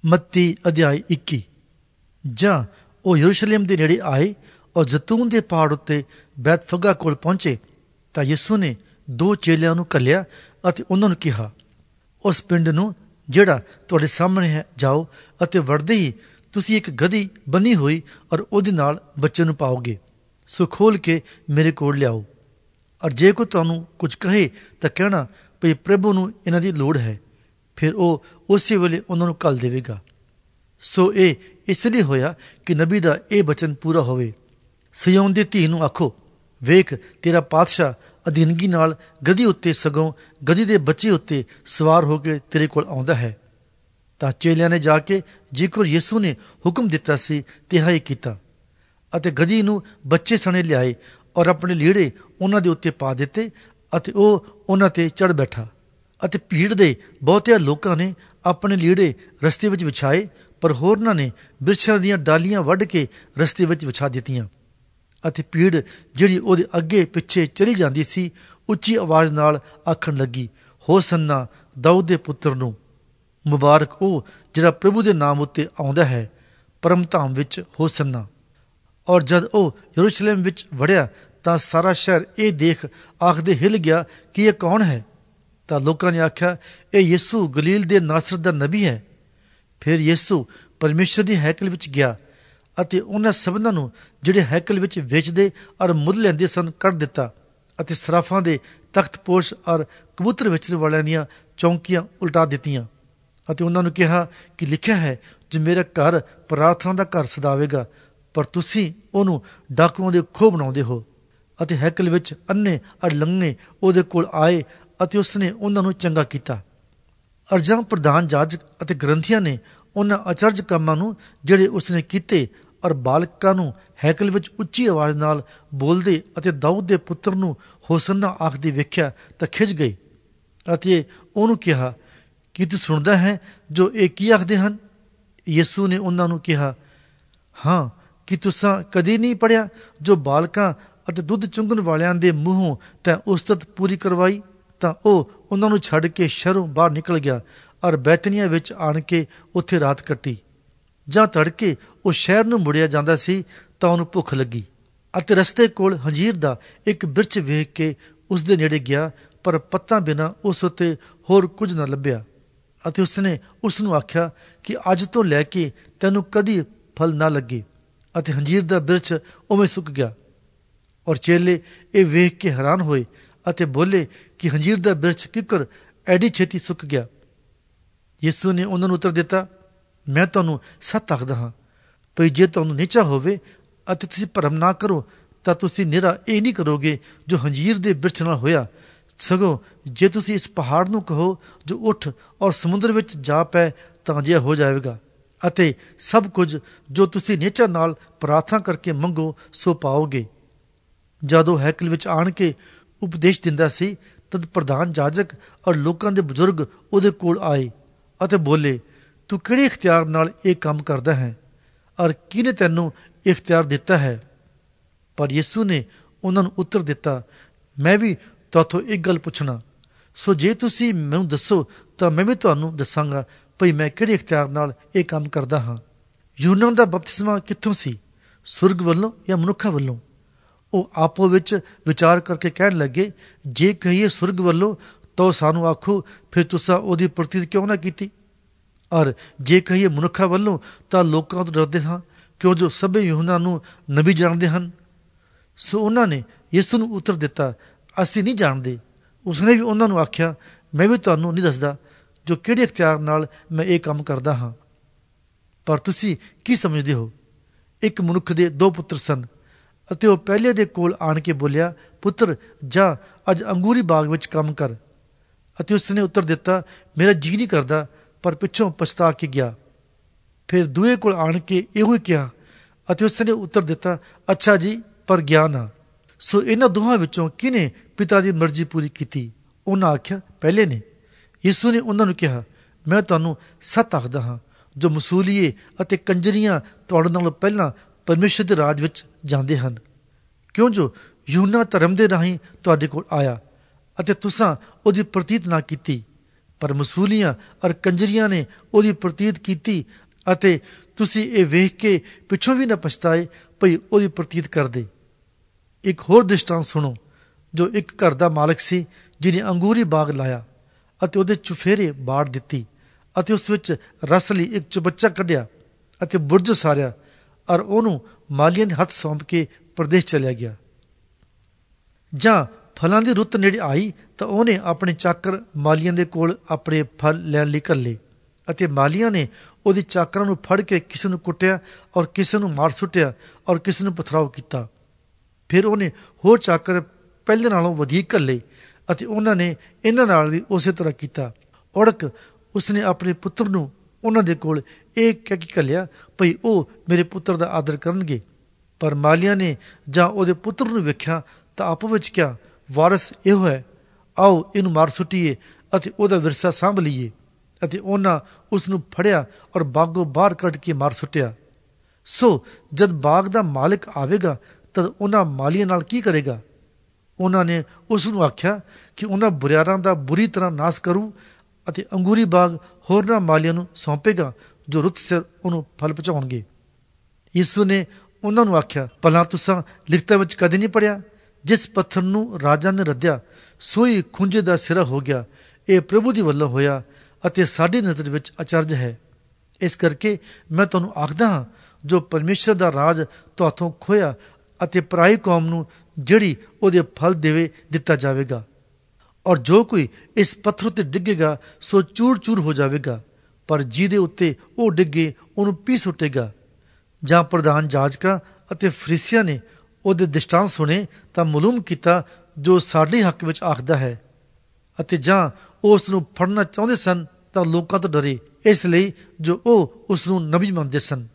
ਮੱਤੀ ਅਧਿਆਇ 21। ਜਾਂ ਉਹ ਯਰੂਸ਼ਲਮ ਦੇ ਨੇੜੇ ਆਏ ਔਰ ਜ਼ੈਤੂਨ ਦੇ ਪਹਾੜ ਉੱਤੇ ਬੈਤਫਗਾ ਕੋਲ ਪਹੁੰਚੇ ਤਾਂ ਯਿਸੂ ਨੇ 2 ਚੇਲਿਆਂ ਨੂੰ ਘੱਲਿਆ ਅਤੇ ਉਹਨਾਂ ਨੂੰ ਕਿਹਾ, ਉਸ ਪਿੰਡ ਨੂੰ ਜਿਹੜਾ ਤੁਹਾਡੇ ਸਾਹਮਣੇ ਹੈ ਜਾਓ, ਅਤੇ ਵੜਦੇ ਹੀ ਤੁਸੀਂ ਇੱਕ ਗਧੀ ਬੰਨੀ ਹੋਈ ਔਰ ਉਹਦੇ ਨਾਲ ਬੱਚੇ ਨੂੰ ਪਾਓਗੇ, ਸੋ ਖੋਲ ਕੇ ਮੇਰੇ ਕੋਲ ਲਿਆਓ। ਔਰ ਜੇ ਕੋਈ ਤੁਹਾਨੂੰ ਕੁਝ ਕਹੇ ਤਾਂ ਕਹਿਣਾ ਭਈ ਪ੍ਰਭੂ ਨੂੰ ਇਹਨਾਂ ਦੀ ਲੋੜ ਹੈ, ਫਿਰ ਉਹ ਉਸੇ ਵੇਲੇ ਉਹਨਾਂ ਨੂੰ ਘੱਲ ਦੇਵੇਗਾ। ਸੋ ਇਹ ਇਸ ਲਈ ਹੋਇਆ ਕਿ ਨਬੀ ਦਾ ਇਹ ਬਚਨ ਪੂਰਾ ਹੋਵੇ, ਸਿਯੋਨ ਦੀ ਧੀ ਨੂੰ ਆਖੋ, ਵੇਖ ਤੇਰਾ ਪਾਤਸ਼ਾਹ ਅਧੀਨਗੀ ਨਾਲ ਗਧੀ ਉੱਤੇ, ਸਗੋਂ ਗਧੀ ਦੇ ਬੱਚੇ ਉੱਤੇ ਸਵਾਰ ਹੋ ਕੇ ਤੇਰੇ ਕੋਲ ਆਉਂਦਾ ਹੈ। ਤਾਂ ਚੇਲਿਆਂ ਨੇ ਜਾ ਕੇ ਜਿਕਰ ਯਿਸੂ ਨੇ ਹੁਕਮ ਦਿੱਤਾ ਸੀ ਤਿਹਾ ਹੀ ਕੀਤਾ, ਅਤੇ ਗਧੀ ਨੂੰ ਬੱਚੇ ਸਣੇ ਲਿਆਏ ਔਰ ਆਪਣੇ ਲੀੜੇ ਉਹਨਾਂ ਦੇ ਉੱਤੇ ਪਾ ਦਿੱਤੇ, ਅਤੇ ਉਹ ਉਹਨਾਂ ਤੇ ਚੜ੍ਹ ਬੈਠਾ। ਅਤੇ ਭੀੜ ਦੇ ਬਹੁਤਿਆਂ ਲੋਕਾਂ ਨੇ ਆਪਣੇ ਲੀੜੇ ਰਸਤੇ ਵਿੱਚ ਵਿਛਾਏ, ਪਰ ਹੋਰਨਾਂ ਨੇ ਬਿਰਛਾਂ ਦੀਆਂ ਡਾਲੀਆਂ ਵੱਢ ਕੇ ਰਸਤੇ ਵਿੱਚ ਵਿਛਾ ਦਿੱਤੀਆਂ। ਅਤੇ ਭੀੜ ਜਿਹੜੀ ਉਹਦੇ ਅੱਗੇ ਪਿੱਛੇ ਚਲੀ ਜਾਂਦੀ ਸੀ, ਉੱਚੀ ਆਵਾਜ਼ ਨਾਲ ਆਖਣ ਲੱਗੀ, ਹੋਸੰਨਾ ਦਾਊਦ ਦੇ ਪੁੱਤਰ ਨੂੰ, ਮੁਬਾਰਕ ਉਹ ਜਿਹੜਾ ਪ੍ਰਭੂ ਦੇ ਨਾਮ ਉੱਤੇ ਆਉਂਦਾ ਹੈ, ਪਰਮ ਧਾਮ ਵਿੱਚ ਹੋਸੰਨਾ। ਔਰ ਜਦ ਉਹ ਯਰੂਸ਼ਲਮ ਵਿੱਚ ਵੜਿਆ ਤਾਂ ਸਾਰਾ ਸ਼ਹਿਰ ਇਹ ਦੇਖ ਆਖਦੇ ਹਿੱਲ ਗਿਆ ਕਿ ਇਹ ਕੌਣ ਹੈ? ਤਾਂ ਲੋਕਾਂ ਨੇ ਆਖਿਆ, ਇਹ ਯਿਸੂ ਗਲੀਲ ਦੇ ਨਾਸਰਤ ਦਾ ਨਬੀ ਹੈ। ਫਿਰ ਯਿਸੂ ਪਰਮੇਸ਼ਰ ਦੀ ਹੈਕਲ ਵਿੱਚ ਗਿਆ ਅਤੇ ਉਹਨਾਂ ਸਭਨਾਂ ਨੂੰ ਜਿਹੜੇ ਹੈਕਲ ਵਿੱਚ ਵੇਚਦੇ ਔਰ ਮੁੱਲ ਲੈਂਦੇ ਸਨ ਕੱਢ ਦਿੱਤਾ, ਅਤੇ ਸਰਾਫਾਂ ਦੇ ਤਖਤਪੋਸ਼ ਔਰ ਕਬੂਤਰ ਵੇਚਣ ਵਾਲਿਆਂ ਦੀਆਂ ਚੌਂਕੀਆਂ ਉਲਟਾ ਦਿੱਤੀਆਂ, ਅਤੇ ਉਹਨਾਂ ਨੂੰ ਕਿਹਾ ਕਿ ਲਿਖਿਆ ਹੈ, ਜੋ ਮੇਰਾ ਘਰ ਪ੍ਰਾਰਥਨਾ ਦਾ ਘਰ ਸਦਾਵੇਗਾ, ਪਰ ਤੁਸੀਂ ਉਹਨੂੰ ਡਾਕੂਆਂ ਦੇ ਖੋਹ ਬਣਾਉਂਦੇ ਹੋ। ਅਤੇ ਹੈਕਲ ਵਿੱਚ ਅੰਨੇ ਔਰ ਲੰਗੜੇ ਉਹਦੇ ਕੋਲ ਆਏ ਅਤੇ ਉਸਨੇ ਉਹਨਾਂ ਨੂੰ ਚੰਗਾ ਕੀਤਾ। ਅਰਜਾਂ ਪ੍ਰਧਾਨ ਜਾਜਕ ਅਤੇ ਗ੍ਰੰਥੀਆਂ ਨੇ ਉਹਨਾਂ ਅਚਰਜ ਕੰਮਾਂ ਨੂੰ ਜਿਹੜੇ ਉਸਨੇ ਕੀਤੇ ਔਰ ਬਾਲਕਾਂ ਨੂੰ ਹੈਕਲ ਵਿੱਚ ਉੱਚੀ ਆਵਾਜ਼ ਨਾਲ ਬੋਲਦੇ ਅਤੇ ਦਾਊਦ ਦੇ ਪੁੱਤਰ ਨੂੰ ਹੋਸੰਨਾ ਆਖਦੇ ਵੇਖਿਆ ਤਾਂ ਖਿਝ ਗਏ, ਅਤੇ ਉਹਨੂੰ ਕਿਹਾ, ਕੀ ਤੂੰ ਸੁਣਦਾ ਹੈ ਜੋ ਇਹ ਕੀ ਆਖਦੇ ਹਨ? ਯਿਸੂ ਨੇ ਉਹਨਾਂ ਨੂੰ ਕਿਹਾ, ਹਾਂ, ਕੀ ਤੁਸਾਂ ਕਦੀ ਨਹੀਂ ਪੜ੍ਹਿਆ ਜੋ ਬਾਲਕਾਂ ਅਤੇ ਦੁੱਧ ਚੁੰਘਣ ਵਾਲਿਆਂ ਦੇ ਮੂੰਹੋਂ ਤੈਂ ਉਸਤਤ ਪੂਰੀ ਕਰਵਾਈ? ਤਾਂ ਉਹ ਉਹਨਾਂ ਨੂੰ ਛੱਡ ਕੇ ਸ਼ਹਿਰੋਂ ਬਾਹਰ ਨਿਕਲ ਗਿਆ ਔਰ ਬੈਤਨੀਆ ਵਿੱਚ ਆਣ ਕੇ ਉੱਥੇ ਰਾਤ ਕੱਟੀ। ਜਾਂ ਤੜਕੇ ਉਹ ਸ਼ਹਿਰ ਨੂੰ ਮੁੜਿਆ ਜਾਂਦਾ ਸੀ ਤਾਂ ਉਹਨੂੰ ਭੁੱਖ ਲੱਗੀ, ਅਤੇ ਰਸਤੇ ਕੋਲ ਹੰਜੀਰ ਦਾ ਇੱਕ ਬਿਰਛ ਵੇਖ ਕੇ ਉਸ ਦੇ ਨੇੜੇ ਗਿਆ, ਪਰ ਪੱਤਾਂ ਬਿਨਾਂ ਉਸ ਉੱਤੇ ਹੋਰ ਕੁਝ ਨਾ ਲੱਭਿਆ। ਅਤੇ ਉਸਨੇ ਉਸ ਨੂੰ ਆਖਿਆ ਕਿ ਅੱਜ ਤੋਂ ਲੈ ਕੇ ਤੈਨੂੰ ਕਦੀ ਫਲ ਨਾ ਲੱਗੇ। ਅਤੇ ਹੰਜੀਰ ਦਾ ਬਿਰਛ ਉਵੇਂ ਸੁੱਕ ਗਿਆ। ਔਰ ਚੇਲੇ ਇਹ ਵੇਖ ਕੇ ਹੈਰਾਨ ਹੋਏ ਅਤੇ ਬੋਲੇ ਕਿ ਹੰਜੀਰ ਦਾ ਬਿਰਛ ਕਿੱਕਰ ਐਡੀ ਛੇਤੀ ਸੁੱਕ ਗਿਆ? ਯਿਸੂ ਨੇ ਉਹਨਾਂ ਨੂੰ ਉੱਤਰ ਦਿੱਤਾ, ਮੈਂ ਤੁਹਾਨੂੰ ਸੱਚ ਆਖਦਾ ਹਾਂ, ਭਈ ਜੇ ਤੁਹਾਨੂੰ ਨਿਚਾ ਹੋਵੇ ਅਤੇ ਤੁਸੀਂ ਭਰਮ ਨਾ ਕਰੋ ਤਾਂ ਤੁਸੀਂ ਨਿਰਾ ਇਹ ਨਹੀਂ ਕਰੋਗੇ ਜੋ ਹੰਜੀਰ ਦੇ ਬਿਰਛ ਨਾਲ ਹੋਇਆ। ਸਗੋਂ ਜੇ ਤੁਸੀਂ ਇਸ ਪਹਾੜ ਨੂੰ ਕਹੋ ਜੋ ਉੱਠ ਔਰ ਸਮੁੰਦਰ ਵਿੱਚ ਜਾ ਪੈ ਤਾਂ ਅਜਿਹਾ ਹੋ ਜਾਵੇਗਾ, ਅਤੇ ਸਭ ਕੁਝ ਜੋ ਤੁਸੀਂ ਨਿਚਾ ਨਾਲ ਪ੍ਰਾਰਥਨਾ ਕਰਕੇ ਮੰਗੋ ਸੋ ਪਾਓਗੇ। ਜਦੋਂ ਹੈਕਲ ਵਿੱਚ ਆਣ ਕੇ ਉਪਦੇਸ਼ ਦਿੰਦਾ ਸੀ ਤਦ ਪ੍ਰਧਾਨ ਜਾਜਕ ਔਰ ਲੋਕਾਂ ਦੇ ਬਜ਼ੁਰਗ ਉਹਦੇ ਕੋਲ ਆਏ ਅਤੇ ਬੋਲੇ, ਤੂੰ ਕਿਹੜੇ ਇਖਤਿਆਰ ਨਾਲ ਇਹ ਕੰਮ ਕਰਦਾ ਹੈ, ਔਰ ਕਿਹਨੇ ਤੈਨੂੰ ਇਖਤਿਆਰ ਦਿੱਤਾ ਹੈ? ਪਰ ਯਿਸੂ ਨੇ ਉਹਨਾਂ ਨੂੰ ਉੱਤਰ ਦਿੱਤਾ, ਮੈਂ ਵੀ ਤੁਹਾਥੋਂ ਇੱਕ ਗੱਲ ਪੁੱਛਣਾ, ਸੋ ਜੇ ਤੁਸੀਂ ਮੈਨੂੰ ਦੱਸੋ ਤਾਂ ਮੈਂ ਵੀ ਤੁਹਾਨੂੰ ਦੱਸਾਂਗਾ ਭਈ ਮੈਂ ਕਿਹੜੇ ਇਖਤਿਆਰ ਨਾਲ ਇਹ ਕੰਮ ਕਰਦਾ ਹਾਂ। ਯੂਹੰਨਾ ਦਾ ਬਪਤਿਸਮਾ ਕਿੱਥੋਂ ਸੀ, ਸੁਰਗ ਵੱਲੋਂ ਜਾਂ ਮਨੁੱਖਾਂ ਵੱਲੋਂ? ਉਹ ਆਪੋ ਵਿੱਚ ਵਿਚਾਰ ਕਰਕੇ ਕਹਿਣ ਲੱਗੇ, ਜੇ ਕਹੀਏ ਸੁਰਗ ਵੱਲੋਂ ਤਾਂ ਸਾਨੂੰ ਆਖੋ, ਫਿਰ ਤੁਸਾਂ ਉਹਦੀ ਪ੍ਰਤੀਤ ਕਿਉਂ ਨਾ ਕੀਤੀ? ਔਰ ਜੇ ਕਹੀਏ ਮਨੁੱਖਾਂ ਵੱਲੋਂ ਤਾਂ ਲੋਕਾਂ ਤੋਂ ਡਰਦੇ ਹਾਂ, ਕਿਉਂ ਜੋ ਸਭੇ ਯੂਹੰਨਾ ਨੂੰ ਨਬੀ ਜਾਣਦੇ ਹਨ। ਸੋ ਉਹਨਾਂ ਨੇ ਯਿਸੂ ਨੂੰ ਉੱਤਰ ਦਿੱਤਾ, ਅਸੀਂ ਨਹੀਂ ਜਾਣਦੇ। ਉਸਨੇ ਵੀ ਉਹਨਾਂ ਨੂੰ ਆਖਿਆ, ਮੈਂ ਵੀ ਤੁਹਾਨੂੰ ਨਹੀਂ ਦੱਸਦਾ ਜੋ ਕਿਹੜੇ ਇਖਤਿਆਰ ਨਾਲ ਮੈਂ ਇਹ ਕੰਮ ਕਰਦਾ ਹਾਂ। ਪਰ ਤੁਸੀਂ ਕੀ ਸਮਝਦੇ ਹੋ? ਇੱਕ ਮਨੁੱਖ ਦੇ 2 ਪੁੱਤਰ ਸਨ, ਅਤੇ ਉਹ ਪਹਿਲੇ ਦੇ ਕੋਲ ਆਣ ਕੇ ਬੋਲਿਆ, ਪੁੱਤਰ ਜਾ ਅੱਜ ਅੰਗੂਰੀ ਬਾਗ ਵਿੱਚ ਕੰਮ ਕਰ। ਅਤੇ ਉਸਨੇ ਉੱਤਰ ਦਿੱਤਾ, ਮੇਰਾ ਜੀਅ ਨਹੀਂ ਕਰਦਾ, ਪਰ ਪਿੱਛੋਂ ਪਛਤਾ ਕੇ ਗਿਆ। ਫਿਰ ਦੂਏ ਕੋਲ ਆਣ ਕੇ ਇਹੋ ਹੀ ਕਿਹਾ, ਅਤੇ ਉਸਨੇ ਉੱਤਰ ਦਿੱਤਾ, ਅੱਛਾ ਜੀ, ਪਰ ਗਿਆ ਨਾ। ਸੋ ਇਹਨਾਂ ਦੋਹਾਂ ਵਿੱਚੋਂ ਕਿਹਨੇ ਪਿਤਾ ਦੀ ਮਰਜ਼ੀ ਪੂਰੀ ਕੀਤੀ? ਉਹਨਾਂ ਆਖਿਆ, ਪਹਿਲੇ ਨੇ। ਯਿਸੂ ਨੇ ਉਹਨਾਂ ਨੂੰ ਕਿਹਾ, ਮੈਂ ਤੁਹਾਨੂੰ ਸੱਚ ਆਖਦਾ ਹਾਂ, ਜੋ ਮਸੂਲੀਏ ਅਤੇ ਕੰਜਰੀਆਂ ਤੁਹਾਡੇ ਨਾਲੋਂ ਪਹਿਲਾਂ ਪਰਮੇਸ਼ਰ ਦੇ ਰਾਜ ਵਿੱਚ ਜਾਂਦੇ ਹਨ। ਕਿਉਂ ਜੋ ਯੂਹੰਨਾ ਧਰਮ ਦੇ ਰਾਹੀਂ ਤੁਹਾਡੇ ਕੋਲ ਆਇਆ ਅਤੇ ਤੁਸਾਂ ਉਹਦੀ ਪ੍ਰਤੀਤ ਨਾ ਕੀਤੀ, ਪਰ ਮਸੂਲੀਆਂ ਅਰ ਕੰਜਰੀਆਂ ਨੇ ਉਹਦੀ ਪ੍ਰਤੀਤ ਕੀਤੀ ਅਤੇ ਤੁਸੀਂ ਇਹ ਵੇਖ ਕੇ ਪਿੱਛੋਂ ਵੀ ਨਾ ਪਛਤਾਏ ਭਈ ਉਹਦੀ ਪ੍ਰਤੀਤ ਕਰਦੇ। ਇੱਕ ਹੋਰ ਦ੍ਰਿਸ਼ਟਾਂਤ ਸੁਣੋ। ਜੋ ਇੱਕ ਘਰ ਦਾ ਮਾਲਕ ਸੀ ਜਿਹਨੇ ਅੰਗੂਰੀ ਬਾਗ ਲਾਇਆ ਅਤੇ ਉਹਦੇ ਚੁਫੇਰੇ ਬਾੜ ਦਿੱਤੀ ਅਤੇ ਉਸ ਵਿੱਚ ਰਸ ਲਈ ਇੱਕ ਚੁਬੱਚਾ ਕੱਢਿਆ ਅਤੇ ਬੁਰਜ ਉਸਾਰਿਆ ਔਰ ਉਹਨੂੰ ਮਾਲੀਆਂ ਦੇ ਹੱਥ ਸੌਂਪ ਕੇ ਪ੍ਰਦੇਸ਼ ਚਲਿਆ ਗਿਆ। ਜਾਂ ਫਲਾਂ ਦੀ ਰੁੱਤ ਨੇੜੇ ਆਈ ਤਾਂ ਉਹਨੇ ਆਪਣੇ ਚਾਕਰ ਮਾਲੀਆਂ ਦੇ ਕੋਲ ਆਪਣੇ ਫਲ ਲੈਣ ਲਈ ਘੱਲੇ ਅਤੇ ਮਾਲੀਆਂ ਨੇ ਉਹਦੀ ਚਾਕਰਾਂ ਨੂੰ ਫੜ ਕੇ ਕਿਸੇ ਨੂੰ ਕੁੱਟਿਆ ਔਰ ਕਿਸੇ ਨੂੰ ਮਾਰ ਸੁੱਟਿਆ ਔਰ ਕਿਸੇ ਨੂੰ ਪਥਰਾਓ ਕੀਤਾ। ਫਿਰ ਉਹਨੇ ਹੋਰ ਚਾਕਰ ਪਹਿਲੇ ਨਾਲੋਂ ਵਧੀਕ ਘੱਲੇ ਅਤੇ ਉਹਨਾਂ ਨੇ ਇਹਨਾਂ ਨਾਲ ਵੀ ਉਸੇ ਤਰ੍ਹਾਂ ਕੀਤਾ। ਔੜਕ ਉਸਨੇ ਆਪਣੇ ਪੁੱਤਰ ਨੂੰ ਉਹਨਾਂ ਦੇ ਕੋਲ ਇਹ ਕਹਿ ਕੇ ਘੱਲਿਆ ਭਈ ਉਹ ਮੇਰੇ ਪੁੱਤਰ ਦਾ ਆਦਰ ਕਰਨਗੇ। ਪਰ ਮਾਲੀਆਂ ਨੇ ਜਾਂ ਉਹਦੇ ਪੁੱਤਰ ਨੂੰ ਵੇਖਿਆ ਤਾਂ ਆਪੋ ਵਿੱਚ ਕਿਹਾ, ਵਾਰਸ ਇਹੋ ਹੈ, ਆਓ ਇਹਨੂੰ ਮਾਰ ਸੁੱਟੀਏ ਅਤੇ ਉਹਦਾ ਵਿਰਸਾ ਸਾਂਭ ਲਈਏ। ਅਤੇ ਉਹਨਾਂ ਉਸ ਨੂੰ ਫੜਿਆ ਔਰ ਬਾਗੋਂ ਬਾਹਰ ਕੱਢ ਕੇ ਮਾਰ ਸੁੱਟਿਆ। ਸੋ ਜਦ ਬਾਗ ਦਾ ਮਾਲਿਕ ਆਵੇਗਾ ਤਦ ਉਹਨਾਂ ਮਾਲੀਆਂ ਨਾਲ ਕੀ ਕਰੇਗਾ? ਉਹਨਾਂ ਨੇ ਉਸ ਨੂੰ ਆਖਿਆ ਕਿ ਉਹਨਾਂ ਬੁਰਿਆਰਾਂ ਦਾ ਬੁਰੀ ਤਰ੍ਹਾਂ ਨਾਸ਼ ਕਰੂ ਅਤੇ ਅੰਗੂਰੀ ਬਾਗ ਹੋਰਨਾਂ ਮਾਲੀਆਂ ਨੂੰ ਸੌਂਪੇਗਾ ਜੋ ਰੁੱਤ ਸਿਰ ਉਹਨੂੰ ਫਲ ਪਹੁੰਚਾਉਣਗੇ। ਯਿਸੂ ਨੇ ਉਹਨਾਂ ਨੂੰ ਆਖਿਆ, ਭਲਾ ਤੁਸਾਂ ਲਿਖਤਾਂ ਵਿੱਚ ਕਦੇ ਨਹੀਂ ਪੜ੍ਹਿਆ, ਜਿਸ ਪੱਥਰ ਨੂੰ ਰਾਜਾ ਨੇ ਰੱਦਿਆ ਸੋਈ ਖੁੰਝੇ ਦਾ ਸਿਰਾ ਹੋ ਗਿਆ। ਇਹ ਪ੍ਰਭੂ ਦੀ ਵੱਲੋਂ ਹੋਇਆ ਅਤੇ ਸਾਡੀ ਨਜ਼ਰ ਵਿੱਚ ਅਚਰਜ ਹੈ। ਇਸ ਕਰਕੇ ਮੈਂ ਤੁਹਾਨੂੰ ਆਖਦਾ ਹਾਂ, ਜੋ ਪਰਮੇਸ਼ਰ ਦਾ ਰਾਜ ਤੁਹਾਥੋਂ ਖੋਇਆ ਅਤੇ ਪਰਾਈ ਕੌਮ ਨੂੰ ਜਿਹੜੀ ਉਹਦੇ ਫਲ ਦੇਵੇ ਦਿੱਤਾ ਜਾਵੇਗਾ। ਔਰ ਜੋ ਕੋਈ ਇਸ ਪੱਥਰ ਉੱਤੇ ਡਿੱਗੇਗਾ ਸੋ ਚੂਰ ਚੂਰ ਹੋ ਜਾਵੇਗਾ, ਪਰ ਜਿਹਦੇ ਉੱਤੇ ਉਹ ਡਿੱਗੇ ਉਹਨੂੰ ਪੀ ਸੁੱਟੇਗਾ। ਜਾਂ ਪ੍ਰਧਾਨ ਜਾਜਕਾਂ ਅਤੇ ਫਰੀਸੀਆਂ ਨੇ ਉਹਦੇ ਦ੍ਰਿਸ਼ਟਾਂਤ ਸੁਣੇ ਤਾਂ ਮਾਲੂਮ ਕੀਤਾ ਜੋ ਸਾਡੇ ਹੱਕ ਵਿੱਚ ਆਖਦਾ ਹੈ, ਅਤੇ ਜਾਂ ਉਹ ਉਸ ਨੂੰ ਫੜਨਾ ਚਾਹੁੰਦੇ ਸਨ ਤਾਂ ਲੋਕਾਂ ਤੋਂ ਡਰੇ, ਇਸ ਲਈ ਜੋ ਉਹ ਉਸ ਨੂੰ ਨਬੀ ਮੰਨਦੇ ਸਨ।